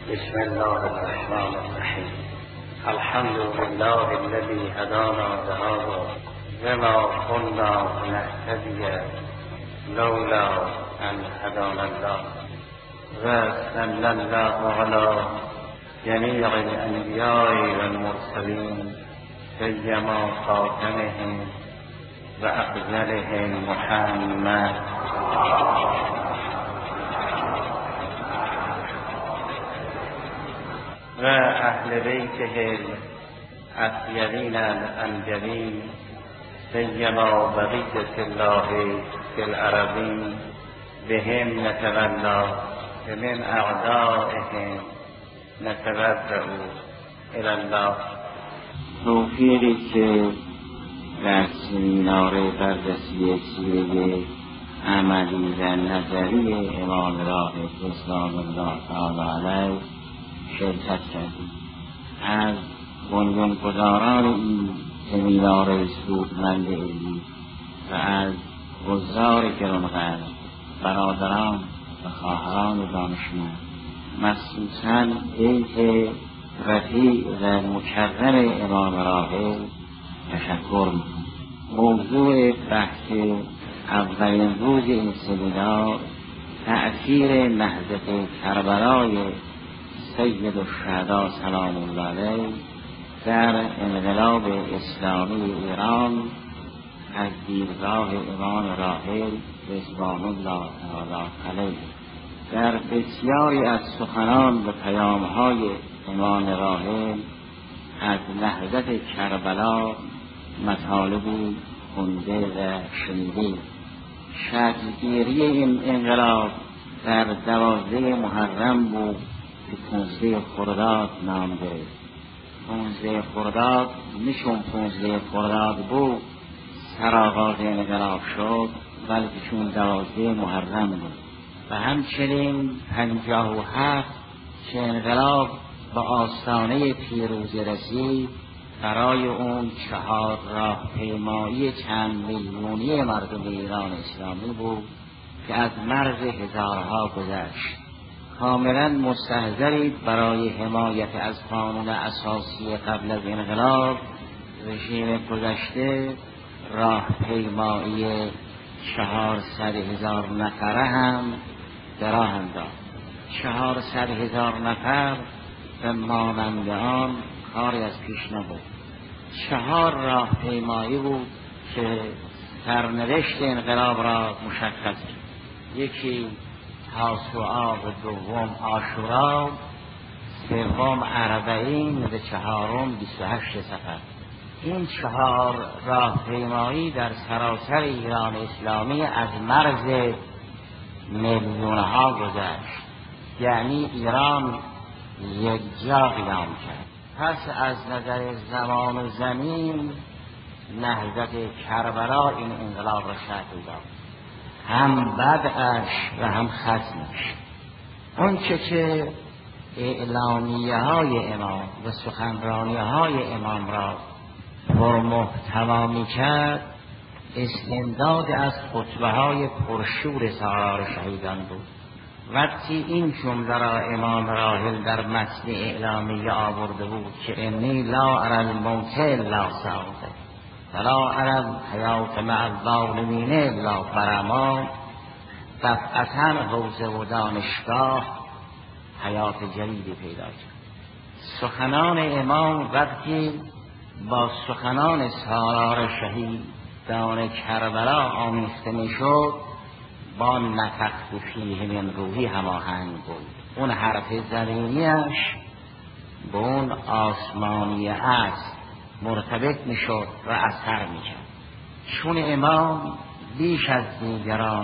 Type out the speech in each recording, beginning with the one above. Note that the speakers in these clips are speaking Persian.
بسم الله الرحمن الرحیم. الحمد لله الذي هدانا لهذا وما كنا لنهتدي لولا ان هدانا الله وصلى الله على جميع الانبیاء والمرسلین سیما خاتمهم وافضلهم محمد و اهل بیته الاطیبین الانجلین سیما بقیة الله فی الارضین بهم نتولا و من اعدائهم نتوضأ الی الله. توفیقی که در سمینار بررسی سیره عملی و نظری امام راهب رضوان الله تعالی علیه شرکت کردیم. از بنیانگذاران این سمینار سودمند علمی و از حضار گرانقدر برادران و خواهران دانشمند، مخصوصاً بیت رفیع و مکرم امام راهب تشکر می‌کنم. موضوع بحث اولین روز این سمینار تأثیر نهضت کربلای سید الشهدا سلام الله علیه در انقلاب اسلامی ایران از دیدگاه امام راحل رضوان الله تعالی علیه. در بسیاری از سخنان و پیام‌های امام راحل از نهضت کربلا مطالبی خونده و شنیده. شکل‌گیری این انقلاب در 12 محرم بود که 15 خرداد نام گرفت. 15 خرداد نشون 15 خرداد بود سرآغاز انقلاب شد، بلکه چون 12 محرم بود. و همچنین 57 که انقلاب به آستانه پیروزی رسید، برای اون 4 راهپیمایی چند میلیونی مردم ایران اسلامی بود که از مرز هزارها گذشت. کاملا مستحضرید برای حمایت از قانون اساسی قبل از انقلاب، رژیم گذشته راهپیمایی 400,000 نفره هم به راه انداخت. 400,000 نفر به مانند آن کاری از پیش نبود. 4 راهپیمایی بود که سرنوشت انقلاب را مشخص کرد. یکی تاسوعا، و دوم عاشورا، سوم اربعین و چهارم 28 صفر. این 4 راهپیمایی در سراسر ایران اسلامی از مرز میلیونها گذشت. یعنی ایران یک جا قیام کرد. پس از نظر زمان و زمین نهضت کربلا این انقلاب را شکل داد، هم بدعش و هم ختمش. اون که اعلامیه های امام و سخنرانی های امام را پرمحتوا می‌کرد، استمداد از خطبه های پرشور سالار شهیدان بود. وقتی این جمله را امام راحل در متن اعلامیه آورده بود که انی لا اری الموت الا سعاده ولا اری الحیات مع الظالمین الا برما، دفعتا حوزه و دانشگاه حیات جدیدی پیدا کرد. سخنان امام وقتی با سخنان سالار شهیدان کربلا آمیخته میشد، با نفخت فیه من روحی هماهنگ بود. اون حرف زمینیش به اون آسمانی است مرتبط میشد و اثر میکرد. چون امام بیش از دیگران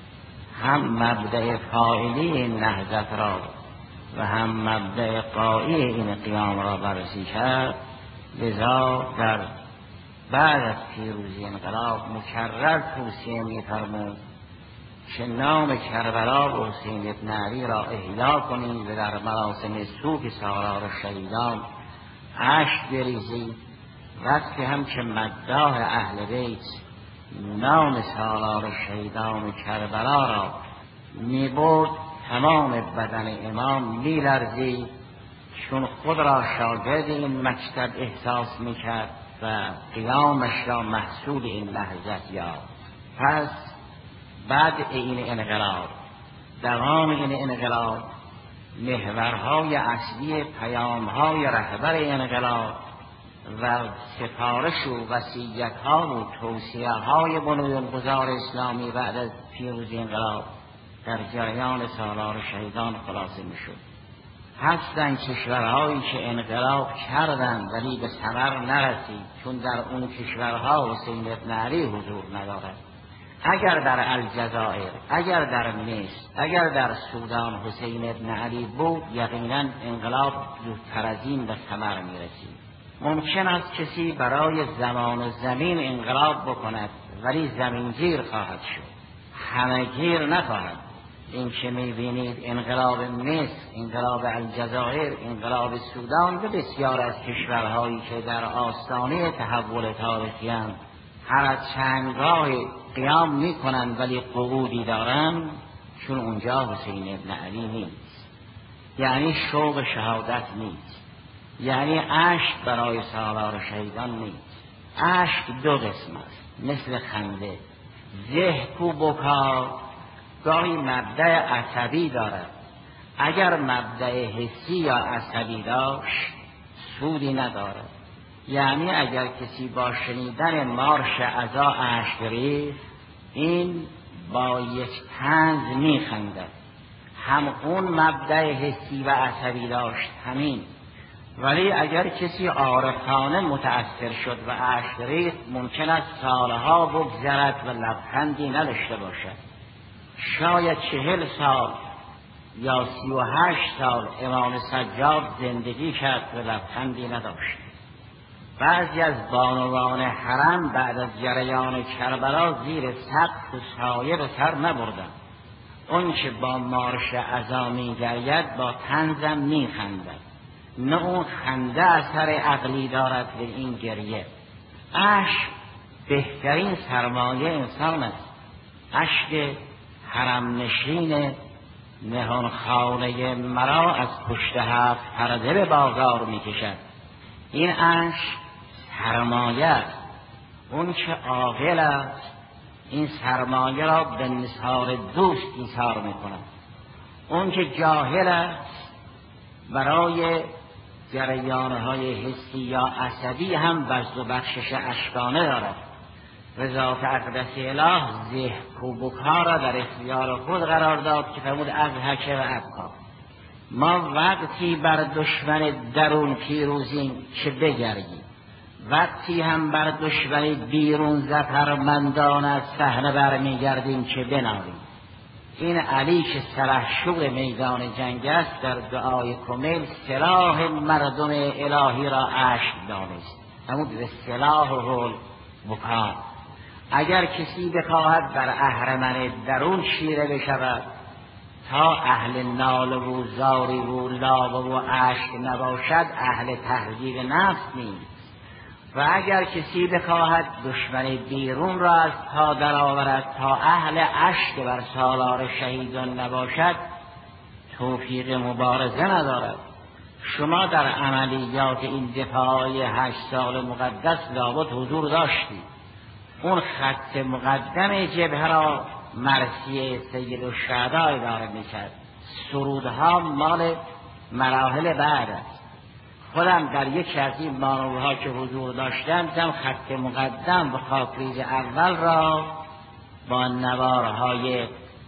هم مبدأ فاعلی این نهضت را و هم مبدأ قایی این قیام را بررسی کرد، لذا در بعد از پیروزی انقلاب مکرر توصیه می‌فرمود که نام کربلا و حسین ابن علی را احیا کنید و در مراسم سوگ سالار شهیدان اشک بریزید. وقتی هم که مداح اهل بیت نام سالار شهیدان کربلا را می‌برد، تمام بدن امام می‌لرزید، چون خود را شاگرد این مکتب احساس می‌کرد و قیامش را محصول این لحظت یافت. پس بعد این انقلاب، دوام این انقلاب، محورهای اصلی پیامهای رهبر انقلاب و سفارش و وصیت‌ها و توصیه‌های بنیانگذار اسلامی بعد از پیروزی انقلاب در جریان سالار شهیدان خلاصه می‌شد. هستند کشورهایی که انقلاب کردند ولی به ثمر نرسید، چون در اون کشورها حسین ابن علی حضور ندارد. اگر در الجزایر، اگر در مصر، اگر در سودان حسین ابن علی بود، یقینا انقلاب زودتر از این به ثمر میرسید. ممکن است کسی برای زمان و زمین انقلاب بکند ولی زمینگیر خواهد شد، همه‌گیر نخواهد. این که میبینید انقلاب مصر، انقلاب الجزایر، انقلاب سودان و بسیار از کشورهایی که در آستانه تحول تاریخی اند هر از چندگاه قیام میکنند ولی قعودی دارند، چون اونجا حسین ابن علی نیست. یعنی شوق شهادت نیست، یعنی عشق برای سالار شهیدان نیست. عشق دو قسم است، مثل خنده. ضحک و بکا گاهی مبدأ عصبی دارد. اگر مبدأ حسی یا عصبی داشت سودی ندارد. یعنی اگر کسی با شنیدن مارش عزا اشک ریخت، این با یک طنز میخندد. هم اون مبدأ حسی و عصبی داشت همین. ولی اگر کسی عارفانه متأثر شد و اشک ریخت، ممکن است سالها بگذرد و لبخندی نداشته باشد. شاید 40 سال یا 38 سال امام سجاد زندگی کرد و لبخندی نداشت. بعضی از بانوان حرم بعد از جریان کربلا زیر سقف و سایه به سر نبردند. اون که با مارش عزا می‌گرید با طنزم می‌خندد. نه اون خنده اثر عقلی دارد به این گریه. اشک بهترین سرمایه انسان است. اشک حرم نشین نهانخانه مرا از پشت 7 پرده به بازار می‌کشد. این اشک سرمایه است. اون که عاقل است این سرمایه را به نثار دوست ایثار می‌کند. اون که جاهل است برای جریان‌های حسی یا عصبی هم بذل و بخشش اشکانه دارد. ذات اقدس اله ضحک و بکا را در اختیار خود قرار داد که فرمود اضحک و ابکا. ما وقتی بر دشمن درون پیروزیم که بگریم، وقتی هم بر دشمن بیرون ظفرمندان از صحنه برمیگردیم که بنالیم. این علی که سلحشور میدان جنگ است در دعای کمیل سلاح مردم الهی را اشک دانست، همون به سلاح و بکا. اگر کسی بخواهد بر اهرمن درون شیره بشود تا اهل ناله و زاری و لابه و اشک نباشد اهل تهذیب نفس نیست. و اگر کسی بخواهد دشمن بیرون را از پا درآورد تا اهل اشک بر سالار شهیدان نباشد توفیق مبارزه ندارد. شما در عملیات این دفاعی 8 سال مقدس لابد حضور داشتید. اون خط مقدم جبهه را مرثیه سید الشهدا اداره میکرد. سرودها مال مراحل بعد است. خودم در یک از این مانورها که حضور داشتم دیدم خط مقدم و خاکریز اول را با نوارهای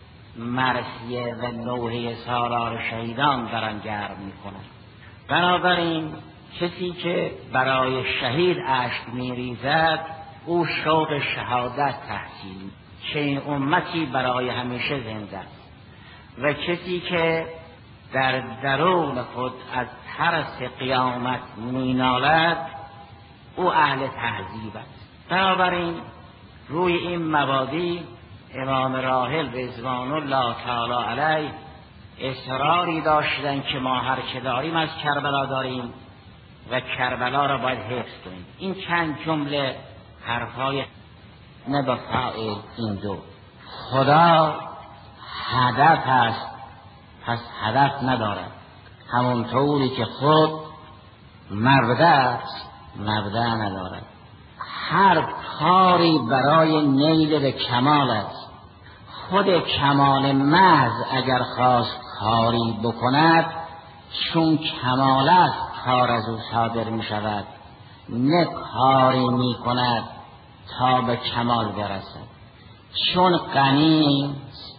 مرثیه و نوحه سالار شهیدان دارن گرم میکنن. بنابراین کسی که برای شهید اشک میریزد او شوق شهادت تحصیل که این امتی برای همیشه زنده است. و کسی که در درون خود از ترس قیامت مینالد او اهل تهذیب است. بنابراین روی این مبادی امام راحل رضوان الله تعالی علیه اصراری داشتن که ما هر چه داریم از کربلا داریم و کربلا را باید حفظ کنیم. این چند جمله حرفای نبفاء این دو. خدا هدف است پس هدف ندارد. همونطوری که خود مبدأ ندارد. هر کاری برای نیل به کمال است. خود کمال محض اگر خواست کاری بکند، چون کمال است کار از او صادر می شود، نه کاری می کند تا به کمال برسد. چون غنی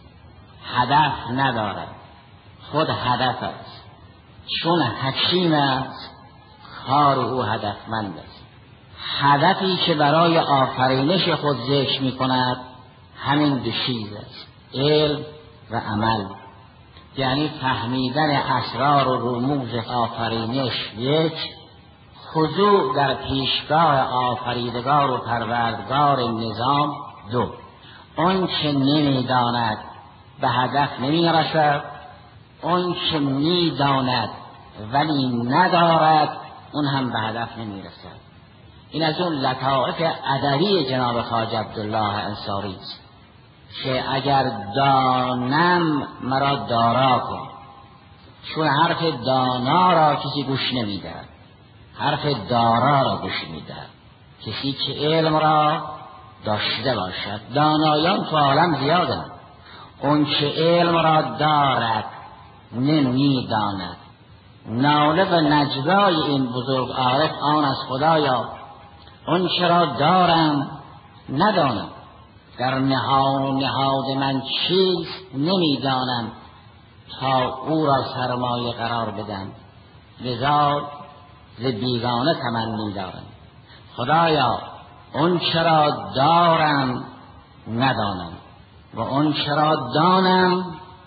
هدف ندارد، خود هدف است. چون حکیم است، کار او هدفمند است. هدفی که برای آفرینش خود ذکر می کند همین دو چیز است: علم و عمل. یعنی فهمیدن اسرار و رموز آفرینش یک، خضوع در پیشگاه آفریدگار و پروردگار نظام دو. اون که نمیداند به هدف نمی رسد، اون که میداند ولی ندارد اون هم به هدف نمی رسد. این از اون لطائف ادبی جناب خواجه عبدالله انصاری است که اگر دانم مرا دارا کن. چون حرف دانا را کسی گوش نمیدهد، حرف دارا را گوش میدهد. کسی که علم را داشته باشد. دانایان تو عالم زیادند، اون که علم را دارد نمیداند. ناله و نجوای این بزرگ عارف آن از خدایا، اون چرا دارم ندانم، در نهاد من چیست نمیدانم، تا او را سرمایه قرار بدم، لذا ز بیگانه تمنی دارم. خدایا اون چرا دارم ندانم و اون چرا دانم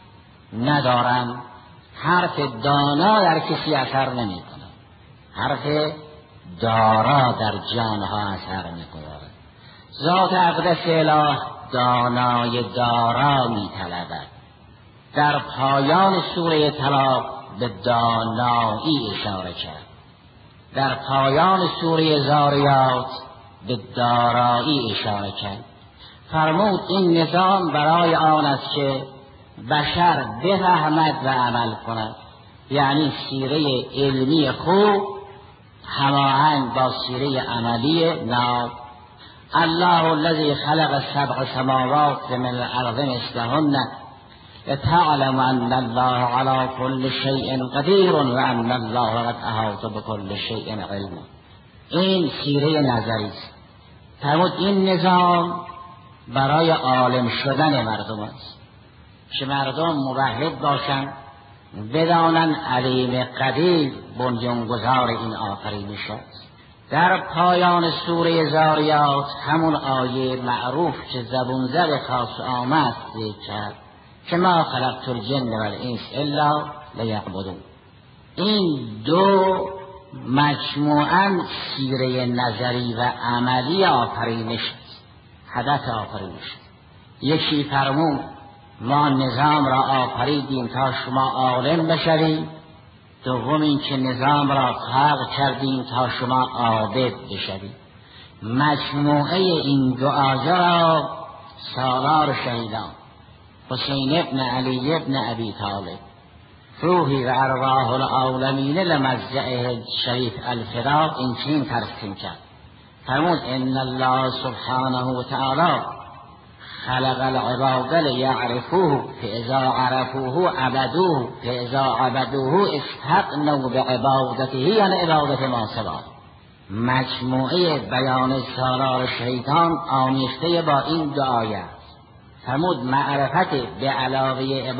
ندارم. حرف دانا در کسی اثر نمی کند، حرف دارا در جانها اثر می کند. ذات اقدس اله دانای دارا می طلبد. در پایان سوره طلاق به دانایی اشاره کرد، در پایان سوره زاریات به دارایی اشاره کرد. فرمود این نظام برای آن است که بشر بفهمد و عمل کند. یعنی سیره علمی خوب هماهنگ با سیره عملی ناب. الله الذی خلق سبع سماوات من الارض مثلهن لتعلم ان الله على كل شيء قدیر و ان الله قد احاط بكل شيء علما. این سیره نظری است. فرمود این نظام برای عالم شدن مردم است که مردم موحد باشند، بدانن علیم قدیر بنیانگذار این آفرینش است. در پایان سوره زاریات همون آیه معروف که زبون زد خاص آمد ذکر کرد که ما خلقت الجن والانس الا لیعبدون. این دو مجموعاً سیره نظری و عملی آفرینش است، هدف آفرینش. یکی فرمود ما نظام را آفریدیم تا شما عالم بشوید، دوم این که نظام را خلق کردیم تا شما عابد بشوید. مجموعه این دو آیه را سالار شهیدان حسین ابن علی ابن ابی طالب روحی و ارواح العالمین لمجزعه شریف الفدا این چین ترسیم کرد. فرمود ان الله سبحانه و تعالی خلق العباد لیعرفوه فاذا عرفوه عبدوه فاذا عبدوه استغنوا بعبادته عن عبادت ما سواه. مجموعه بیان سالار شیطان آمیخته با این دو آیه. فرمود معرفت به علاوه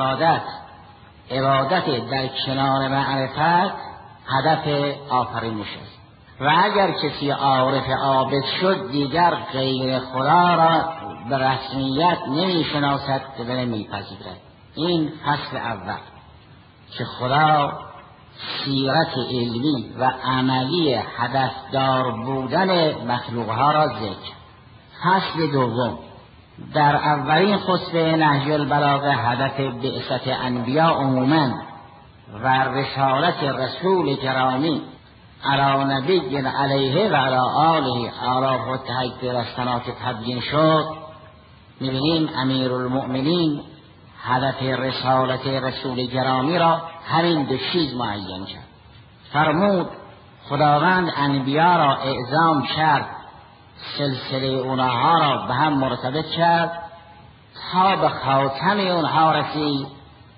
عبادت در کنار معرفت هدف آفرینش است. و اگر کسی عارف عابد شد دیگر غیر خدا را به رسمیت نمی شناسد و نمی پذیرد. این فصل اول که خدا سیرت علمی و عملی هدفدار بودن مخلوقها را ذکر. فصل دوم در اولین خطبه نهج البلاغه هدف بعثت انبیاء عموما و رسالت رسول گرامی علی نبی علیه و علی آله آلاف و تحیید رستنا که تبیین شد، می‌بینیم امیرالمؤمنین هدف رسالت رسول گرامی را همین دو چیز معین کرد. فرمود خداوند انبیا را اعزام کرد، سلسله اونها را به هم مرتبط کرد تا به خاتم اونها رسید.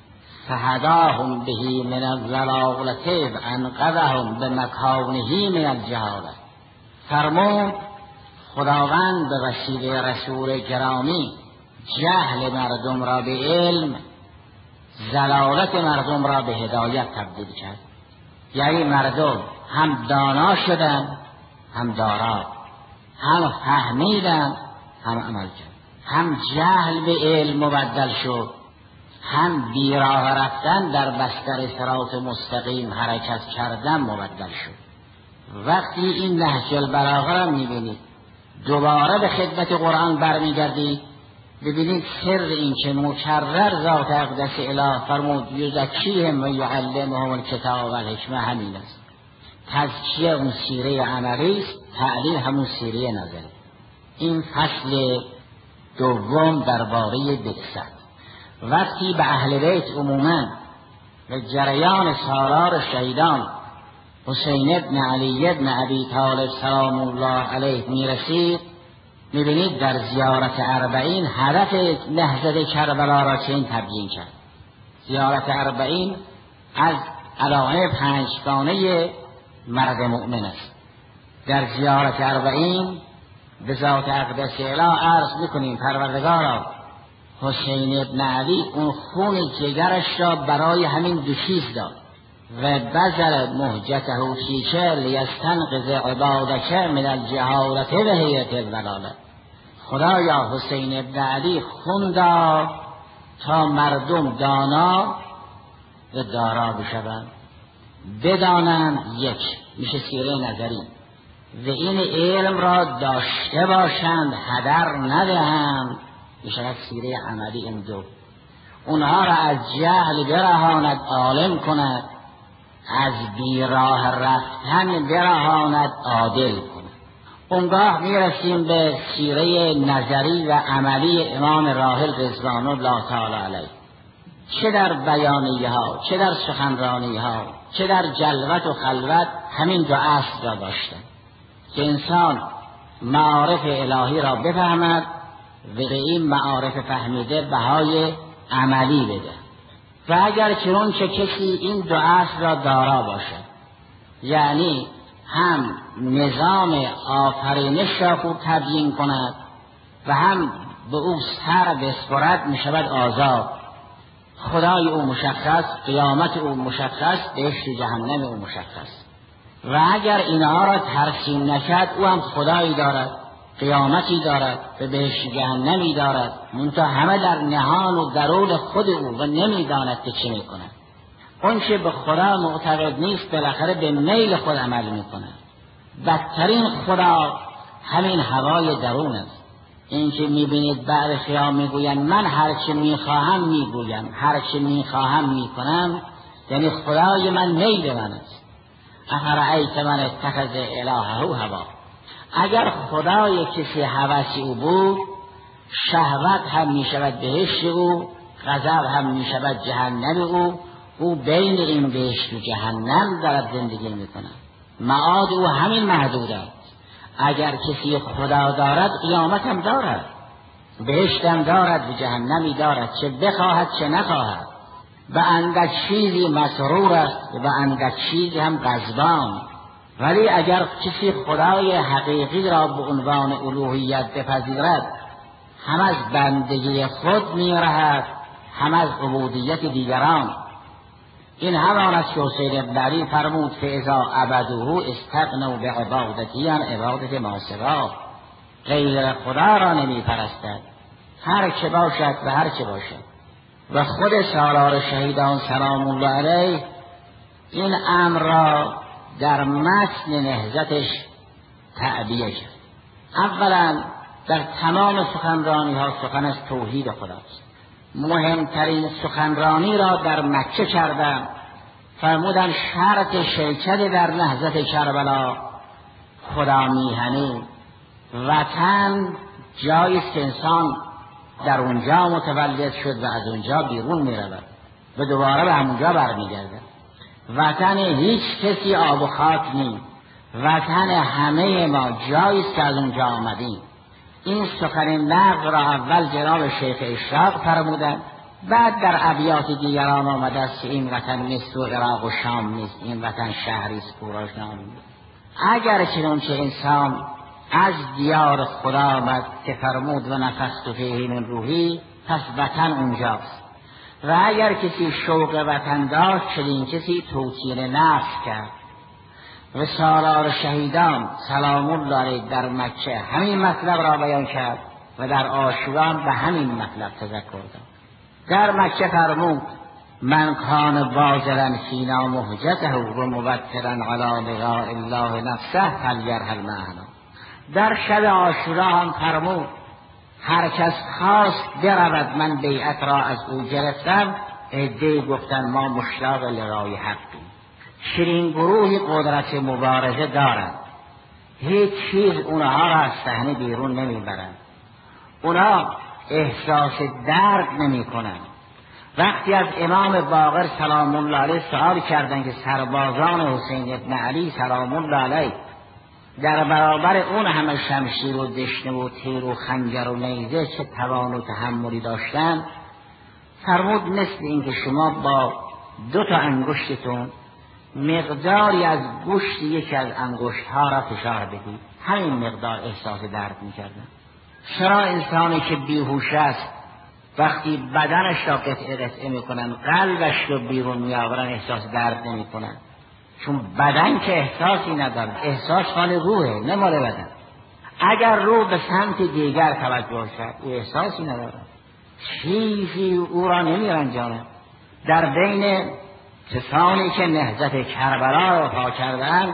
فهداهم بهی من الضلالة و انقذهم بمکانه من الجهالة. فرمود خداوند به وسیله رسول گرامی جهل مردم را به علم، ضلالت مردم را به هدایت تبدیل کرد. یعنی مردم هم دانا شدند، هم دارا، هم فهمیدند، هم عمل کرد. هم جهل به علم مبدل شد، هم بیراه رفتن در بستر صراط مستقیم حرکت کردن مبدل شد. وقتی این نهج البلاغه را میبینید، دوباره به خدمت قرآن برمیگردید، ببینید سر این که مکرر ذات اقدس اله فرمود یزکیهم و یعلمهم الکتاب و الحکمه همین است. تزکیه اون سیره عملی است، تعلیم همون سیره نظری. این فصل دوم درباره بعثت. وقتی به اهل بیت عموما و جریان سالار شهیدان حسین ابن علی ابن ابی طالب سلام الله علیه میرسید، میبینید در زیارت 40 هدف نهضت کربلا را چنین تبیین کرد. زیارت 40 از علائم 5گانه مرد مؤمن است. در زیارت 40 به ذات اقدس اله عرض میکنیم پروردگارا حسین ابن علی اون خون جگرش را برای همین دو چیز داد و بذل مهجته فیک لیستنقذ عبادک من الجهالة و حیرة الضلالة. خدایا حسین ابن علی خون داد تا مردم دانا و دارا بشوند، بدانند یک میشه سیره نظری و این علم را داشته باشند، هدر ندهند میشه سیره عملی. این دو اونها را از جهل برهاند، عالم کند، از بیراه رفتن برهاند، عادل کند. اونگاه میرسیم به سیره نظری و عملی امام راحل رضوان الله تعالی علیه. چه در بیانیه ها، چه در سخنرانی ها، چه در جلوت و خلوت همین دو اصل را داشتن که انسان معارف الهی را بفهمد و به این معارف فهمیده بهای عملی بده. و اگر چنون که کسی این دو اصل را دارا باشد، یعنی هم نظام آفرینش را خوب تبیین کند و هم به او سر بسپرد، میشود آزاد. خدای او مشخص، قیامت او مشخص، بهشت جهنم او مشخص. و اگر اینها را ترسیم نکرد، او هم خدایی دارد، قیامتی دارد و بهشت جهنمی دارد، منتها همه در نهان و درون خود او و نمیداند که چه میکند. اون که به خدا معتقد نیست بالاخره به میل خود عمل میکند. بدترین خدا همین هوای درون است. این که میبینید بعد خیام میگوین من هر چه میخواهم میگویم، هر چه میخواهم میکنم، یعنی خدای من میل من است. افرأیت من اتخذ الهه هوا. اگر خدای کسی هوسی او بود، شهوت هم میشود بهشت او، غضب هم میشود جهنم او بین این بهشت و جهنم دارد زندگی میکند. معاد او همین محدود است. اگر کسی خدا دارد، قیامت هم دارد، بهشت هم دارد و جهنمی دارد، چه بخواهد چه نخواهد. به اندک چیزی مسرور است و به اندک چیزی هم غضبان. ولی اگر کسی خدای حقیقی را به عنوان الوهیت بپذیرد، هم از بندگی خود میرهد، هم از عبودیت دیگران. این همان است که حسین ابن علی فرمود فاذا عبدوه استغنوا بعبادتی عن عبادت ما سواه. غیر خدا را نمی پرستد، هر چه باشد و هر چه باشد. و خود سالار شهیدان سلام الله علیه این امر را در متن نهضتش تعبیه کرد. اولا در تمام سخنرانی ها سخن از توحید خداست. مهمترین سخنرانی را در مکه کردند. فرمودند شرط شرکت در نهضت کربلا خدا میهنی. وطن جایی است که انسان در اونجا متولد شد و از اونجا بیرون میرود و دوباره به همونجا برمیگرده. وطن هیچ کسی آب و خاک نیست، وطن همه ما جایی است که از اونجا آمدیم. این سخن نقد را اول جناب شیخ اشراق فرمودند، بعد در ابیات دیگران آمده است که این وطن مصر و عراق و شام نیست، این وطن شهری است کوراشنام. اگر چنانچه انسان از دیار خدا آمد که فرمود و نفخت فیه من روحی، پس وطن اونجاست. و اگر کسی شوق وطن داشت، چنین کسی توطئه نفس کرد. و سالار شهیدان سلام الله علیه در مکه همین مطلب را بیان کرد و در عاشورا به همین مطلب تذکر داد. در مکه فرمود من کان باذلا فینا مهجته و مبترا علی لقاء الله نفسه فلیرحل معنا. در شب عاشورا هم فرمود هر کس خواست برود، من بیعت را از او گرفتم. عده‌ای گفتن ما مشتاق لقای حقیم. چنین گروهی قدرت مبارزه دارند، هیچ چیز اونها را از صحنه بیرون نمیبرند، اونها احساس درد نمی کنند. وقتی از امام باقر سلام الله علیه سوال کردند که سربازان حسین ابن علی سلام الله علیه در برابر اون همه شمشیر و دشنه و تیر و خنجر و نیزه چه توان و تحملی داشتند، فرمود مثل این که شما با 2 انگشتتون مقداری از گوشت یکی از انگشت‌ها را فشار بدید، همین مقدار احساس درد می‌کردن. چرا انسانی که بیهوش است وقتی بدنش را قطعه می‌کنن قلبش رو بیرون می‌آورن احساس درد نمی‌کنن؟ چون بدن که احساسی نداره، احساس مال روحه نه مال بدن. اگر روح به سمت دیگر توجه کرد او احساسی نداره، چیزی او را نمی‌رنجاند. در بین کسانی که نهضت کربلا را پا کردند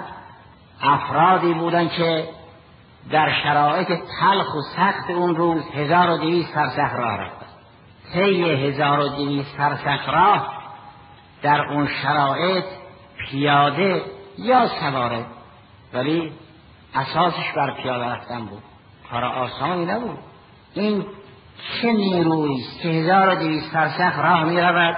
افرادی بودند که در شرایط تلخ و سخت اون روز 1200 فرسخ راه رفتند. طی 1200 فرسخ راه در اون شرایط پیاده یا سواره، ولی اساسش بر پیاده رفتن بود، کار آسانی نبود. این چه نیرویی است که 1200 فرسخ راه می رود،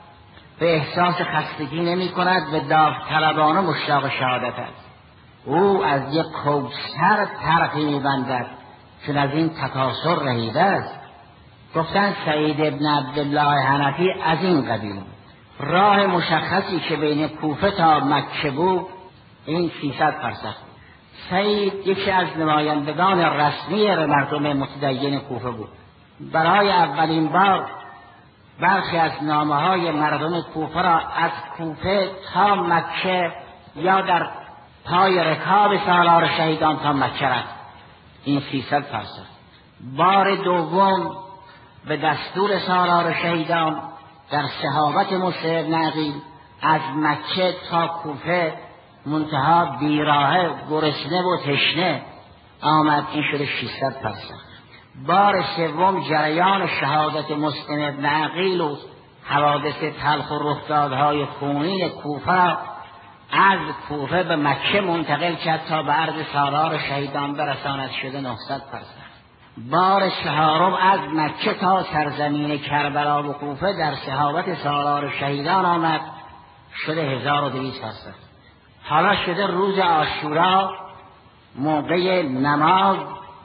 به احساس خستگی نمی کند، به داوطلبانه مشتاق شهادت است. او از یک کوثر طرفی می بندد چون از این تکاسر رهیده است. گفتن سعید ابن عبدالله حنفی از این قبیل راه مشخصی که بین کوفه تا مکه بود این 300 فرسخ. سعید یکی از نمایندگان رسمی مردم متدین کوفه بود. برای اولین بار برخی از نامه‌های مردم کوفه را از کوفه تا مکه یا در پای رکاب سالار شهیدان تا مکه رفت، این 300 فرسخ. بار دوم به دستور سالار شهیدان در صحابت موسی بن عقیل از مکه تا کوفه منتها بیراهه گرسنه و تشنه آمد، این شده 600 فرسخ. بار سوم جریان شهادت مسلم ابن عقیل و حوادث تلخ و رخدادهای خونین کوفه از کوفه به مکه منتقل کرد تا به عرض سالار شهیدان برساند، شده 900 فرسخ. بار چهارم از مکه تا سرزمین کربلا و کوفه در صحابت سالار شهیدان آمد، شده 1200 فرسخ. حالا شده روز عاشورا موقع نماز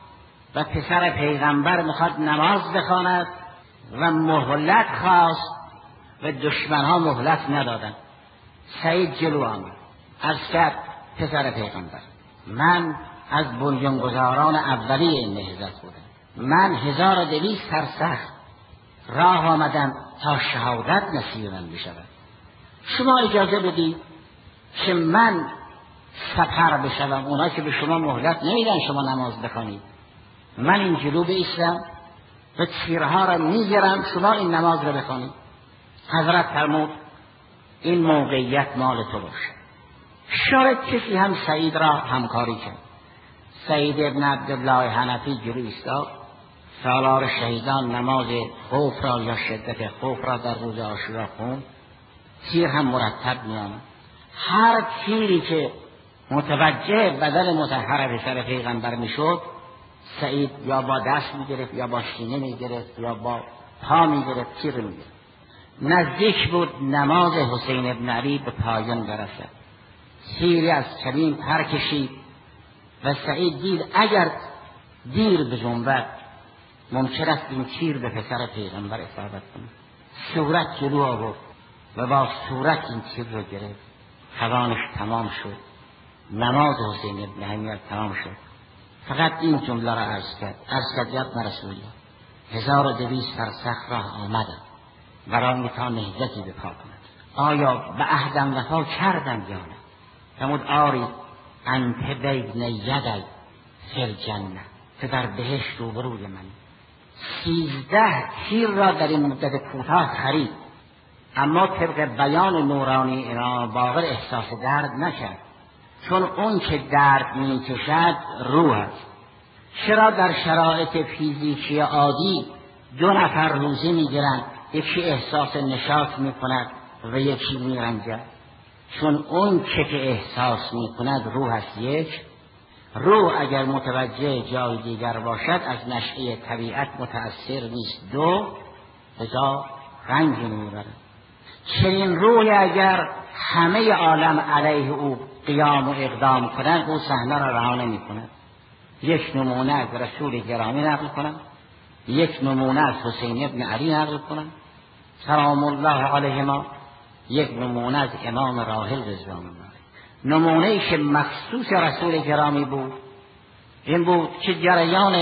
و پسر پیغمبر میخواد نماز بخواند و مهلت خواست و دشمنها مهلت ندادند. سعید جلو آمد از کرد پسر پیغمبر من از بنیانگذاران اولی این نهضت بودم، من 1200 فرسخ راه آمدم تا شهادت نصیب من بشود، شما اجازه بدید که من سپر بشوم، اونا که به شما مهلت نمیدن شما نماز بخوانید، من این جلو بایستم و تیرها را میگیرم شما این نماز را بخوانید. حضرت فرمود این موقعیت مال تو باشه. شاید کسی هم سعید را همکاری کرد. سعید ابن عبدالله حنفی جلو ایستاد، سالار شهیدان نماز خوف را یا شدت خوف را در روز عاشورا خوند، تیر هم مرتب میآمد. هر تیری که متوجه بدن مطهر پسر پیغمبر میشد، سعید یا با دست میگرفت یا با سینه میگرفت یا با پا میگرفت، تیر میگرفت. نزدیک بود نماز حسین ابن علی به پایان برسد. تیری از کمین پر کشید و سعید دید اگر دیر بجنبد ممکن است این تیر به پسر پیغمبر اصابت کنه. صورت جلو آورد و با صورت این تیر رو گرفت. توانش تمام شد. نماز حسین ابن علی تمام شد. فقط این جمله را عرض کرد یا رسول الله 1200 فرسخ راه آمدم برای تا نهضتی بپا کند. آیا به عهدم وفا کردم یا نه؟ فرمود آری انت بین یدی فی الجنه، تو در بهشت روبروی من. 13 تیر را در این مدت کوتاه خرید، اما طبق بیان نورانی امام باقر احساس درد نکرد، چون اون که درد میکشد روح است. چرا در شرایط فیزیکی عادی 2 نفر روزه میگیرند، یکی احساس نشاط میکند و یکی میرنجد؟ چون اون که احساس میکند روح است. یک روح اگر متوجه جای دیگر باشد از نشأه طبیعت متأثر نیست. 2 بجا رنج میبرد. چنین روح اگر همه عالم علیه او قیام و اقدام کنند او صحنه را رها نمی‌کند. یک نمونه از رسول گرامی نقل کنم، یک نمونه از حسین ابن علی نقل کنم سلام الله علیهما، یک نمونه از امام راحل رضوان الله. نمونه‌ای که مخصوص رسول گرامی بود این بود که جریان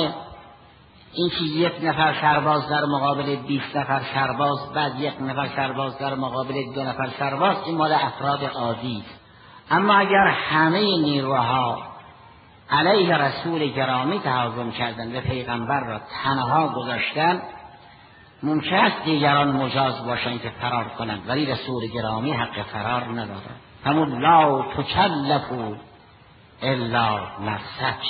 این که 1 نفر سرباز در مقابل 20 نفر سرباز، بعد 1 نفر سرباز در مقابل 2 نفر سرباز، این مال افراد عادی است. اما اگر همه نیروها علیه رسول گرامی تهاجم کردند و پیغمبر را تنها گذاشتند، ممکن است دیگران مجاز باشند که فرار کنند، ولی رسول گرامی حق فرار ندارد. همون لا تکلفوا الا نفسک.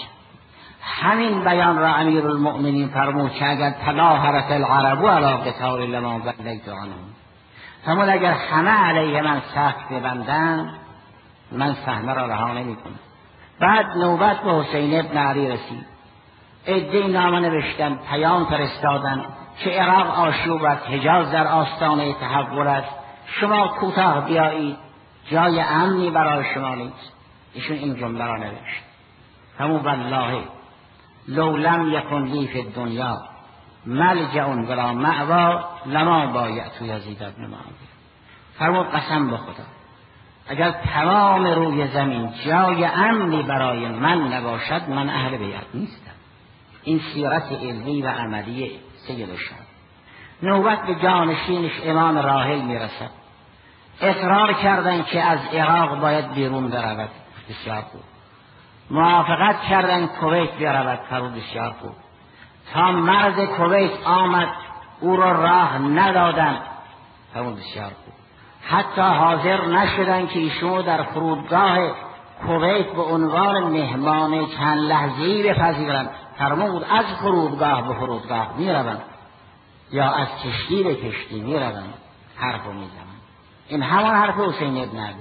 همین بیان را امیرالمؤمنین فرمود که اگر تلاحرت العرب علی قتال لما ولیت عنهم، همون اگر همه علیه من صف ببندند من صحنه را رها نمی‌کنم. بعد نوبت به حسین ابن علی رسید. عده‌ای نامه نوشتن، پیام فرستادن که عراق آشوب است، حجاز در آستانه تحول است، شما کوتاه بیایید، جای امنی برای شما نیست. ایشون این جمله را نوشت: همون والله لو لم یکن لی فی الدنیا ملجأ ولا مأوی لما بایعت یزید بن معاویه. فرمود قسم به خدا اگر تمام روی زمین جای امنی برای من نباشد من اهل بیعت نیستم. این سیرت علمی و عملی سید الشهدا. نوبت به جانشینش امام راحل میرسد. اصرار کردند که از عراق باید بیرون برود، بسیار بود. موافقت کردند کویت برود، فرود بسیار بود. تا مرز کویت آمد او را راه ندادند، فرود بسیار بود. حتی حاضر نشدن که ایشون در فرودگاه کویت به عنوان مهمان چند لحظه‌ای بپذیرند. فرمود از فرودگاه به فرودگاه میروند یا از کشتی به کشتی میروند، حرف میزنند. این همان حرف حسین ابن علی.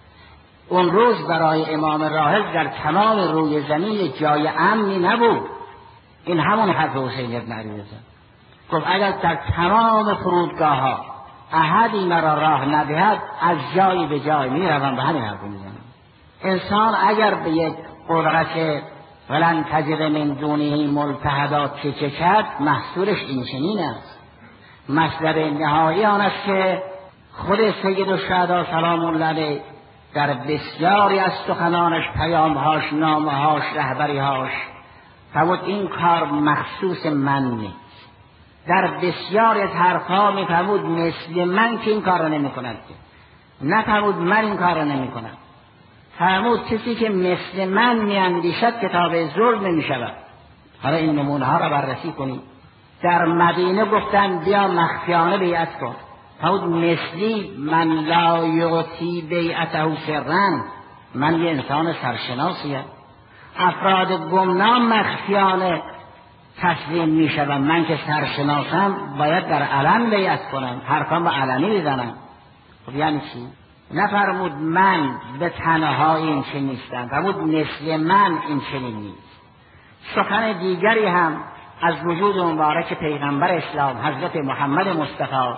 اون روز برای امام راحل در تمام روی زمین جای امنی نبود. این همون حرف حسین ابن علی زد. گفت اگر در تمام فرودگاه ها احدی مرا راه ندهد از جای به جای میروم، به همین حرف میزنم. انسان اگر به یک قدرت ولن تجد من دونه ملتحدات که چکد، محصولش این چنین است. مطلب نهایی آن است که خود سید الشهدا سلام الله علیه در بسیاری از سخنانش، پیامهاش، نامهاش، رهبریهاش فرمود این کار مخصوص من نیست. در بسیاری از حرفها میفرمود مثل من که این کار را نمی کند، نفرمود من این کار را نمی کنم. فرمود کسی که مثل من میاندیشد کتاب ظلم می شود. حالا این نمونه ها را بررسی کنید. در مدینه گفتن بیا مخفیانه بیعت کن. فرمود مثلی من لا یعطی بیعته سرا، من یه انسان سرشناسیم. افراد گمنام مخفیانه تسلیم می شدم، من که سرشناسم باید در علن بیعت کنم، حرفم به علنی بزنم. خب یعنی چی؟ نفرمود من به تنهایی این چه نیستم، فرمود مثل من این چنین نیست. سخن دیگری هم از وجود مبارک پیغمبر اسلام حضرت محمد مصطفی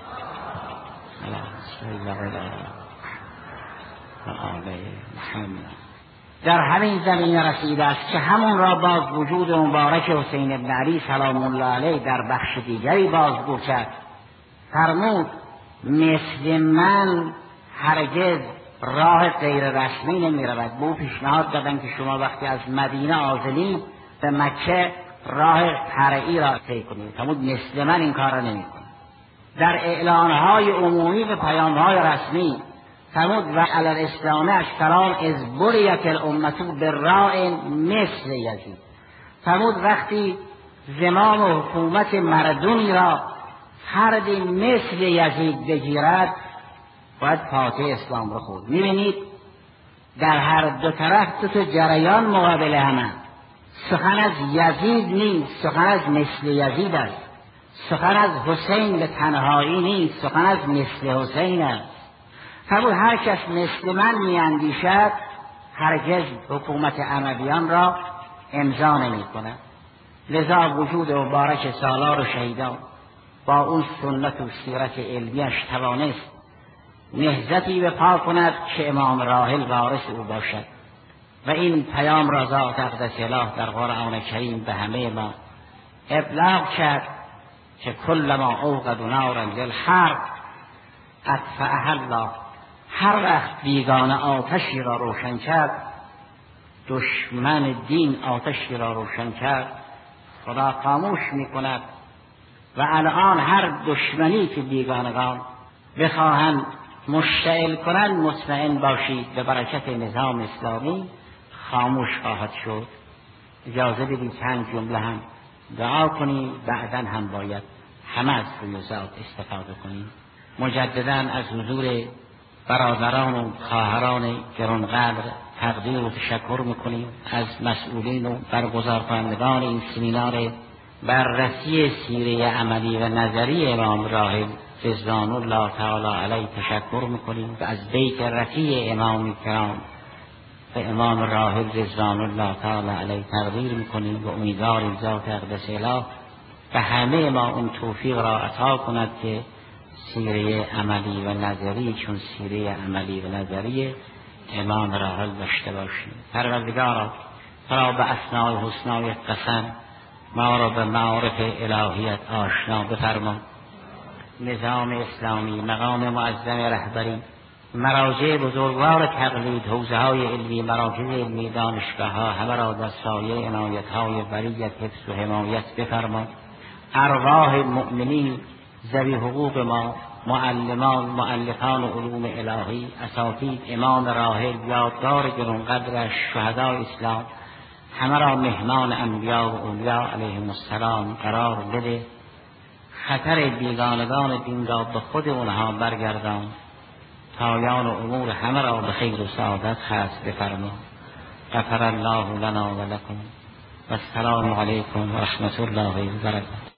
در همین زمین رسیده است که همون را باز وجود مبارک حسین بن علی سلام الله علیه در بخش دیگری بازگو کرد. فرمود مثل من هرگز راه غیر رسمی نمی رود. به او پیشنهاد دادن که شما وقتی از مدینه عازلید به مکه راه فرعی را طی کنید. فرمود مثل من این کار را نمی کنید. در اعلانهای عمومی و پیامهای رسمی فرمود و علی الاسلام اشترام از بریت الامت بالراء مثل یزید. فرمود وقتی زمام و حکومت مردمی را فردی مثل یزید بگیرد باید فاتح اسلام را خورد. میبینید در هر دو طرف دو جریان مقابل همه. سخن از یزید نیست، سخن از مثل یزید است. سخن از حسین به تنهایی نیست، سخن از مثل حسین است. فرمود هر کس مثل من میاندیشد هرگز حکومت امویان را امضا نمی کند. لذا وجود مبارک سالار و شهیدان با اون سنت و سیرت علمیش توانست نهضتی به پا کند که امام راحل وارث او باشد و این پیام را ذات اقدس اله در قرآن کریم به همه ما ابلاغ کرد که کل ما اوقد نارا للحرب اطفأها الله. هر وقت بیگانه آتشی را روشن کرد، دشمن دین آتشی را روشن کرد، خدا خاموش می کند. و الان هر دشمنی که بیگانگان بخواهند مشتعل کنند مطمئن باشید به برکت نظام اسلامی خاموش خواهد شد. اجازه بدید چند جمله هم دعا کنیم، بعداً هم باید همه از فیوزات استفاده کنیم. مجدداً از حضور برادران و خواهران گرانقدر تقدیر و تشکر میکنیم از مسئولین و برگزارکنندگان این سمینار بررسی سیره عملی و نظری امام راحل رضوان الله تعالی علیه تشکر میکنیم و از بیت رفیع امام کرام و امام راحل رضوان الله تعالی علیه تقدیر میکنیم و امیدواریم ذات اقدس اله به همه ما اون توفیق را عطا کند که سیره عملی و نظری چون سیره عملی و نظری امام راحل داشته باشیم. پروردگارا فرا به اسماء الحسنای قسم ما را به معارف الهیت آشنا بفرما. نظام اسلامی، مقام معظم رهبری، مراجع بزرگوار تقلید، حوزه های علمی، مراکز علمی، دانشگاه ها همه را در سایه عنایت های بریت حفظ و حمایت بفرما. ارواح مؤمنین ذوی حقوق ما، معلمان، مؤلفان علوم الهی، اساتید امام راحل، یادگار گرانقدرش، شهدای اسلام همه را مهمان انبیا و اولیا علیهم السلام قرار بده. خطر بیگانگان دین را به خود اونها برگردان. پایان و امور همه را به خیر و سعادت خاص بفرما. غفر الله لنا و لکم و السلام علیکم و رحمت الله و برکاته.